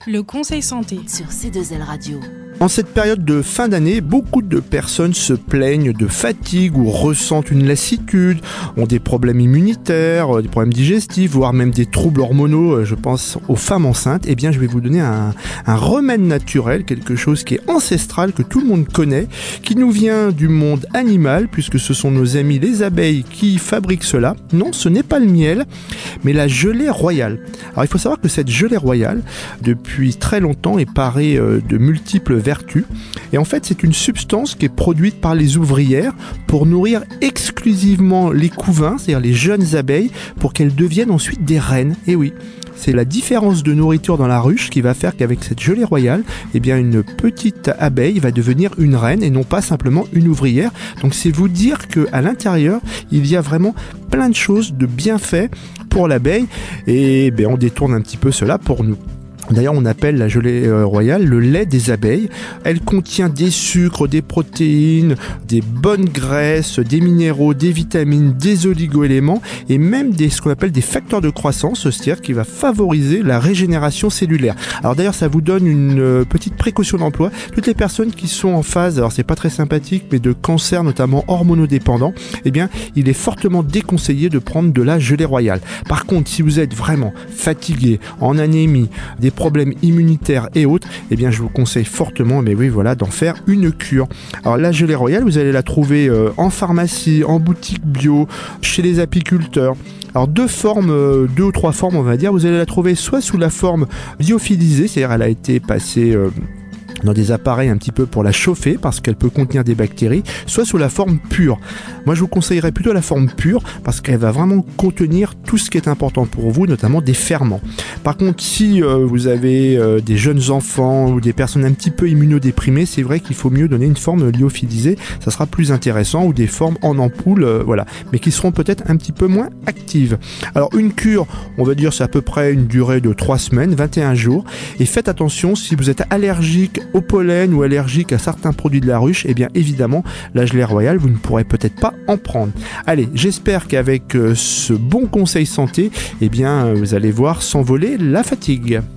Le conseil santé sur C2L Radio. En cette période de fin d'année, beaucoup de personnes se plaignent de fatigue ou ressentent une lassitude, ont des problèmes immunitaires, des problèmes digestifs, voire même des troubles hormonaux, je pense aux femmes enceintes. Eh bien, je vais vous donner un remède naturel, quelque chose qui est ancestral, que tout le monde connaît, qui nous vient du monde animal, puisque ce sont nos amis les abeilles qui fabriquent cela. Non, ce n'est pas le miel, mais la gelée royale. Alors, il faut savoir que cette gelée royale, depuis très longtemps, est parée de multiples vertus. Et en fait, c'est une substance qui est produite par les ouvrières pour nourrir exclusivement les couvains, c'est-à-dire les jeunes abeilles, pour qu'elles deviennent ensuite des reines. Et oui, c'est la différence de nourriture dans la ruche qui va faire qu'avec cette gelée royale, eh bien, une petite abeille va devenir une reine et non pas simplement une ouvrière. Donc, c'est vous dire qu'à l'intérieur, il y a vraiment plein de choses, de bienfaits pour l'abeille. Et ben, on détourne un petit peu cela pour nous. D'ailleurs, on appelle la gelée royale le lait des abeilles. Elle contient des sucres, des protéines, des bonnes graisses, des minéraux, des vitamines, des oligo-éléments et même ce qu'on appelle des facteurs de croissance, c'est-à-dire qui va favoriser la régénération cellulaire. Alors d'ailleurs, ça vous donne une petite précaution d'emploi. Toutes les personnes qui sont en phase, alors c'est pas très sympathique, mais de cancer notamment hormonodépendant, eh bien, il est fortement déconseillé de prendre de la gelée royale. Par contre, si vous êtes vraiment fatigué, en anémie, des problèmes immunitaires et autres, eh bien je vous conseille fortement, mais oui voilà, d'en faire une cure. Alors la gelée royale, vous allez la trouver en pharmacie, en boutique bio, chez les apiculteurs. Alors deux ou trois formes on va dire, vous allez la trouver soit sous la forme lyophilisée, c'est-à-dire elle a été passée dans des appareils un petit peu pour la chauffer parce qu'elle peut contenir des bactéries, soit sous la forme pure. Moi je vous conseillerais plutôt la forme pure parce qu'elle va vraiment contenir tout ce qui est important pour vous, notamment des ferments. Par contre, si vous avez des jeunes enfants ou des personnes un petit peu immunodéprimées, c'est vrai qu'il faut mieux donner une forme lyophilisée, ça sera plus intéressant, ou des formes en ampoule, voilà, mais qui seront peut-être un petit peu moins actives. Alors une cure, on va dire c'est à peu près une durée de 3 semaines, 21 jours, et faites attention si vous êtes allergique au pollen ou allergique à certains produits de la ruche, eh bien évidemment la gelée royale vous ne pourrez peut-être pas en prendre. Allez, j'espère qu'avec ce bon conseil santé, eh bien vous allez voir s'envoler la fatigue.